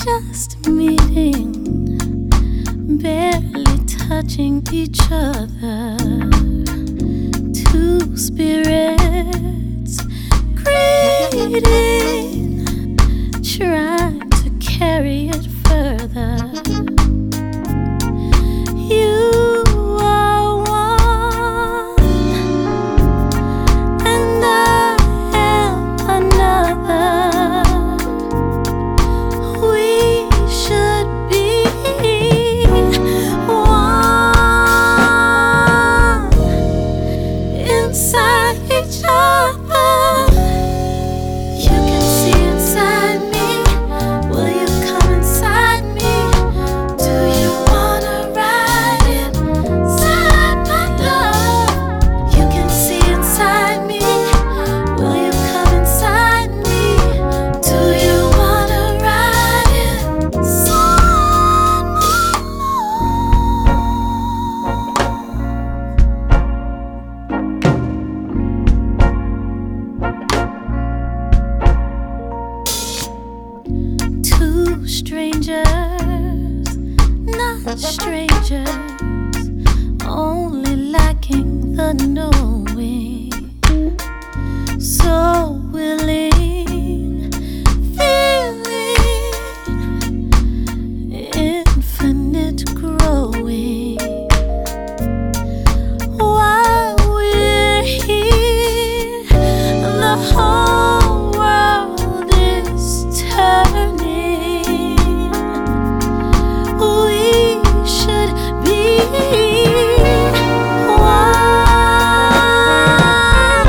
just meeting, barely touching each other. Two spirits greeting, trying to carry it further. You are one, and I am another. We should be one inside each other. You can see inside me. Will you come inside me? Do you wanna ride inside my love? You can see inside me. Will you come inside me? Do you wanna ride inside my love? Two strangers, not strangers, only lacking the knowing. So willing, feeling infinite growing. While we're here, the whole world is turning. We should be one,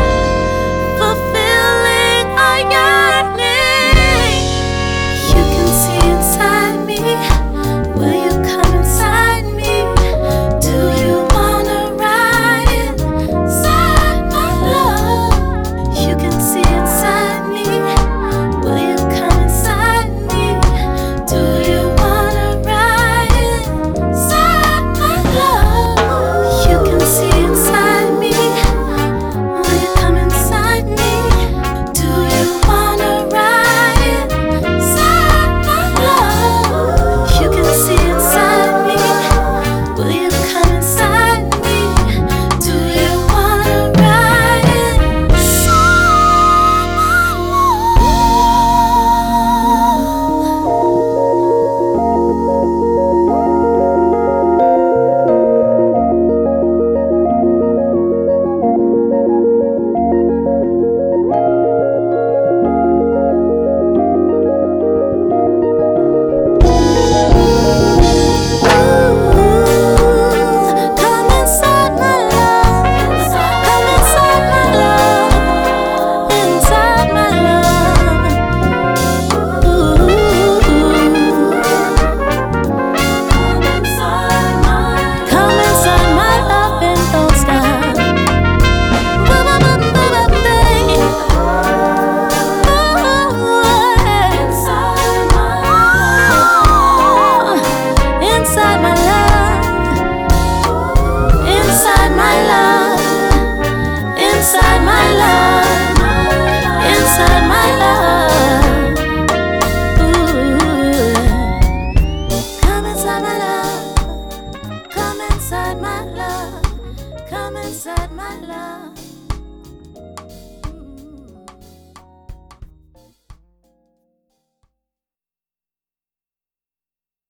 fulfilling our yearning. You can see inside me. Will you come inside me? Do you wanna ride inside my love? You can see inside me. Will you come inside me? Do you wanna ride inside my love? You can see inside me. Will you come inside me? Do you wanna ride inside my love? You can see inside me. Will you come inside me? Do you wanna ride inside my Come inside my love.